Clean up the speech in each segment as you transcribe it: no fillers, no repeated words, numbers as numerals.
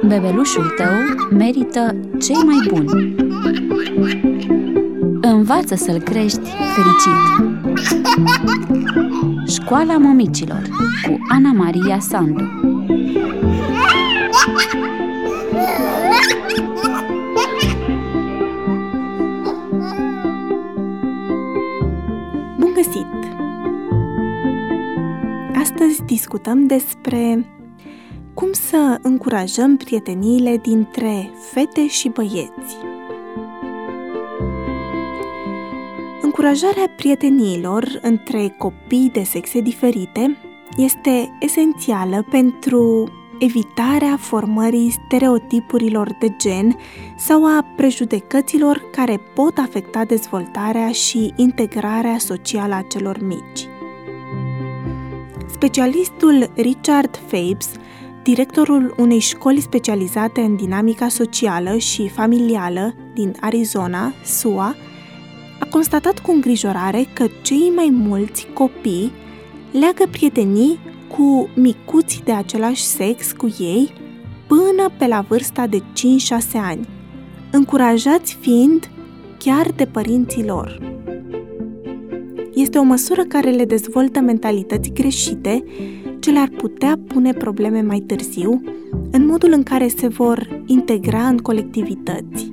Bebelușul tău merită cei mai buni. Învață să-l crești fericit. Școala Mămicilor cu Ana Maria Sandu. Bun găsit! Astăzi discutăm despre cum să încurajăm prieteniile dintre fete și băieți. Încurajarea prieteniilor între copii de sexe diferite este esențială pentru evitarea formării stereotipurilor de gen sau a prejudecăților care pot afecta dezvoltarea și integrarea socială a celor mici. Specialistul Richard Phelps, directorul unei școli specializate în dinamica socială și familială din Arizona, SUA, a constatat cu îngrijorare că cei mai mulți copii leagă prietenii cu micuți de același sex cu ei până pe la vârsta de 5-6 ani, încurajați fiind chiar de părinții lor. Este o măsură care le dezvoltă mentalități greșite ce le-ar putea pune probleme mai târziu în modul în care se vor integra în colectivități.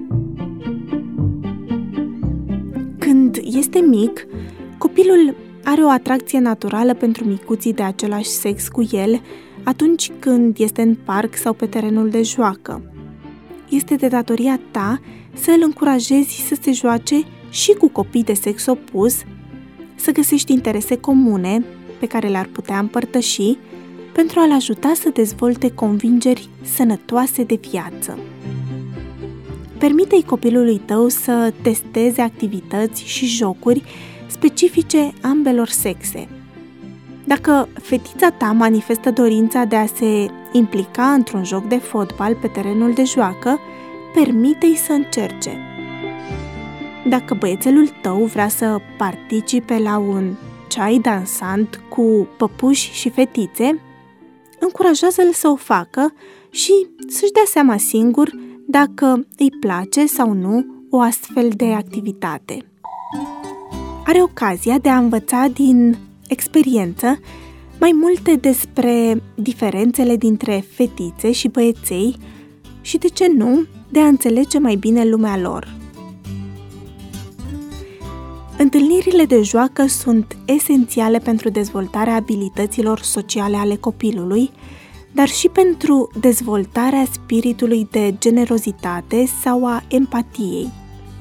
Când este mic, copilul are o atracție naturală pentru micuții de același sex cu el atunci când este în parc sau pe terenul de joacă. Este de datoria ta să îl încurajezi să se joace și cu copii de sex opus, să găsești interese comune pe care le-ar putea împărtăși pentru a-l ajuta să dezvolte convingeri sănătoase de viață. Permite-i copilului tău să testeze activități și jocuri specifice ambelor sexe. Dacă fetița ta manifestă dorința de a se implica într-un joc de fotbal pe terenul de joacă, permite-i să încerce. Dacă băiețelul tău vrea să participe la un ceai dansant cu păpuși și fetițe, încurajează-l să o facă și să-și dea seama singur dacă îi place sau nu o astfel de activitate. Are ocazia de a învăța din experiență mai multe despre diferențele dintre fetițe și băieței și, de ce nu, de a înțelege mai bine lumea lor. Întâlnirile de joacă sunt esențiale pentru dezvoltarea abilităților sociale ale copilului, dar și pentru dezvoltarea spiritului de generozitate sau a empatiei.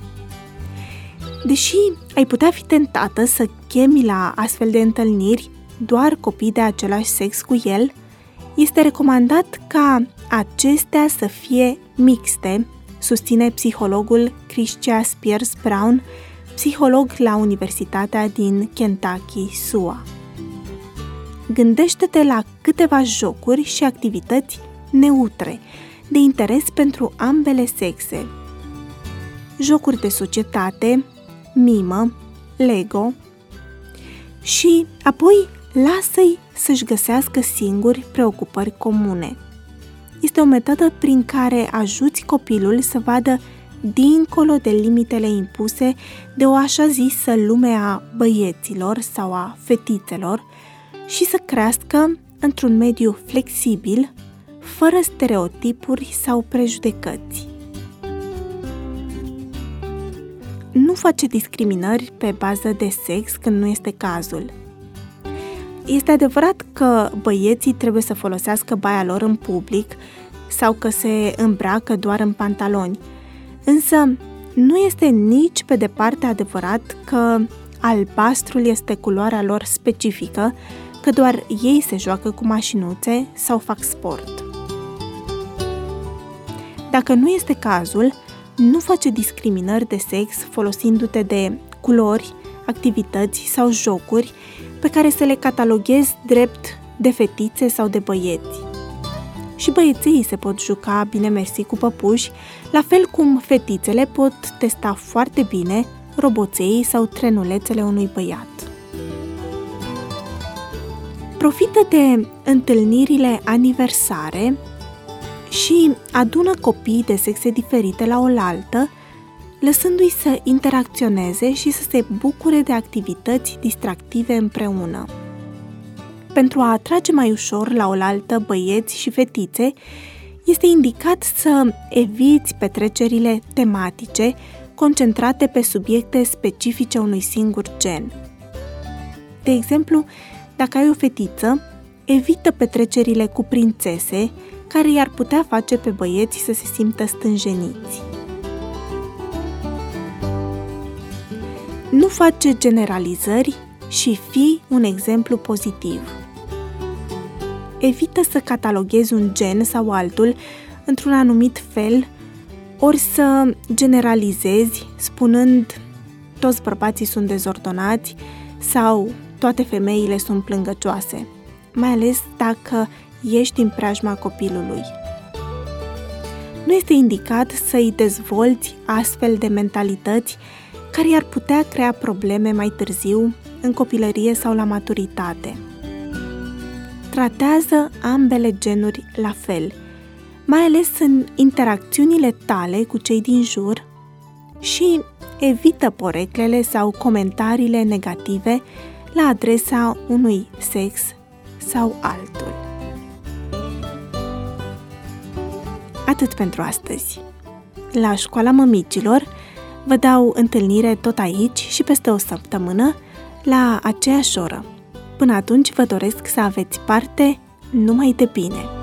Deși ai putea fi tentată să chemi la astfel de întâlniri doar copii de același sex cu el, este recomandat ca acestea să fie mixte, susține psihologul Christia Spears Brown, psiholog la Universitatea din Kentucky, SUA. Gândește-te la câteva jocuri și activități neutre, de interes pentru ambele sexe. Jocuri de societate, mimă, Lego și apoi lasă-i să-și găsească singuri preocupări comune. Este o metodă prin care ajuți copilul să vadă dincolo de limitele impuse de o așa zisă lume a băieților sau a fetițelor și să crească într-un mediu flexibil, fără stereotipuri sau prejudecăți. Nu face discriminări pe bază de sex când nu este cazul. Este adevărat că băieții trebuie să folosească baia lor în public sau că se îmbracă doar în pantaloni, însă nu este nici pe departe adevărat că albastrul este culoarea lor specifică, că doar ei se joacă cu mașinuțe sau fac sport. Dacă nu este cazul, nu face discriminări de sex folosindu-te de culori, activități sau jocuri pe care să le cataloghezi drept de fetițe sau de băieți. Și băieții se pot juca bine mersi cu păpuși, la fel cum fetițele pot testa foarte bine roboței sau trenulețele unui băiat. Profită de întâlnirile aniversare și adună copii de sexe diferite la oaltă, lăsându-i să interacționeze și să se bucure de activități distractive împreună. Pentru a atrage mai ușor la oaltă băieți și fetițe, este indicat să eviți petrecerile tematice concentrate pe subiecte specifice unui singur gen. De exemplu, dacă ai o fetiță, evită petrecerile cu prințese, care i-ar putea face pe băieți să se simtă stânjeniți. Nu face generalizări și fii un exemplu pozitiv. Evită să cataloghezi un gen sau altul într-un anumit fel, ori să generalizezi spunând toți bărbații sunt dezordonați sau toate femeile sunt plângăcioase, mai ales dacă ești în preajma copilului. Nu este indicat să-i dezvolți astfel de mentalități care i-ar putea crea probleme mai târziu, în copilărie sau la maturitate. Tratează ambele genuri la fel, mai ales în interacțiunile tale cu cei din jur, și evită poreclele sau comentariile negative la adresa unui sex sau altul. Atât pentru astăzi. La Școala Mămicilor vă dau întâlnire tot aici și peste o săptămână, la aceeași oră. Până atunci vă doresc să aveți parte numai de bine.